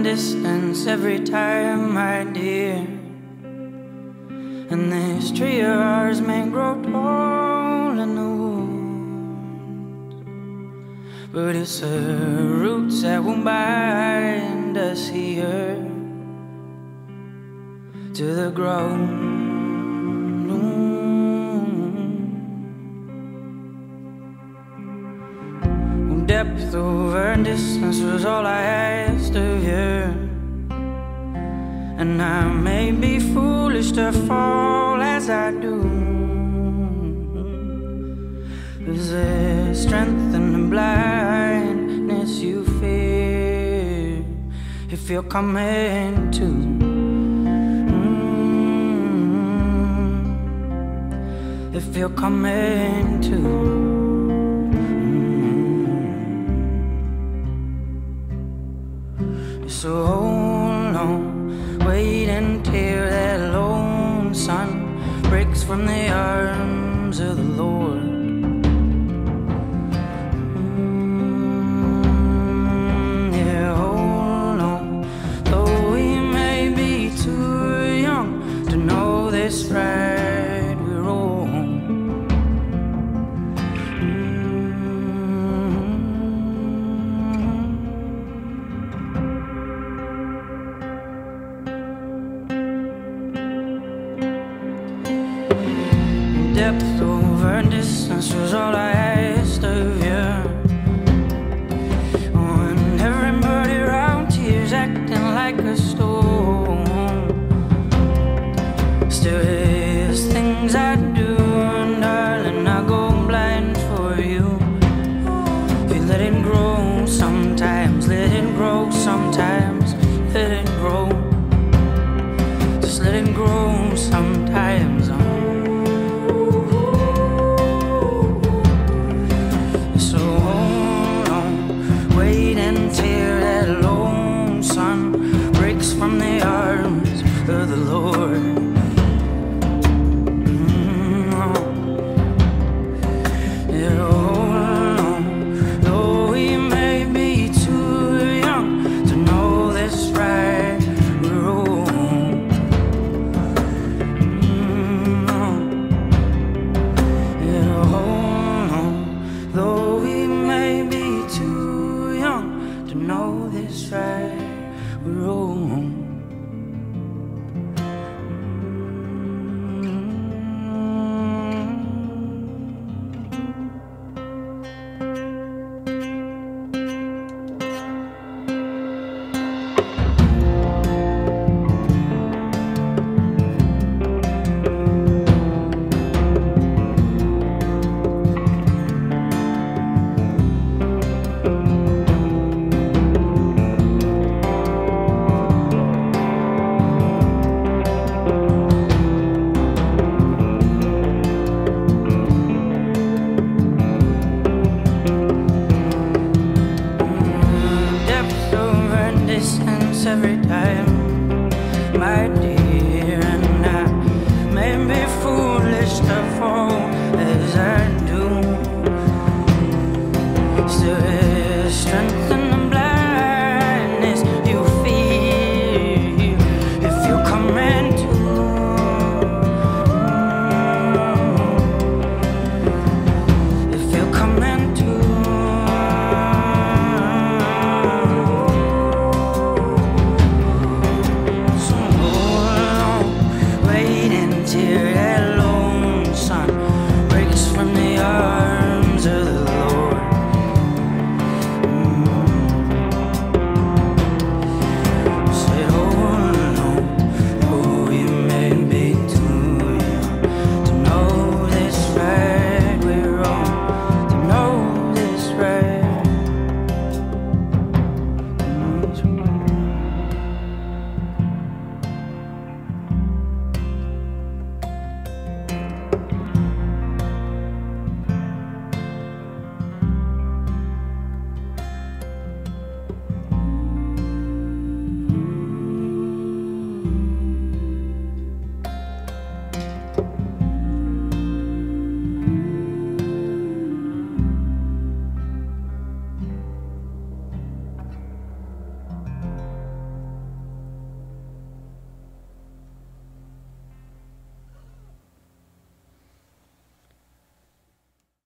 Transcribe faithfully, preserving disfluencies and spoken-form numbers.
distance every time, my dear. And this tree of ours may grow tall in the woods, but it's the roots that will bind us here to the ground. Depth over distance was all I asked of you, and I may be foolish to fall as I do. Is there strength in the blindness you fear if you're coming to? Mm-hmm. If you're coming to. So hold on, wait until that lone sun breaks from the arms of the Lord. Mm, yeah, hold on, though we may be too young to know this right we're wrong. Depth over distance was all I asked of you, when everybody around here's acting like a storm. Still there's things I do, and darling, I go blind for you. If you let it grow sometimes, let it grow sometimes, let it grow. Just let it grow sometimes. Until that lone sun breaks from the arms of the Lord. Mm-hmm. Yeah, hold on, though we may be too young to know this right or wrong. Mm-hmm. Yeah, hold on, though we may be too young to know this right or wrong. Every time, my dear, and I may be foolish to fall as I do. Still there's strength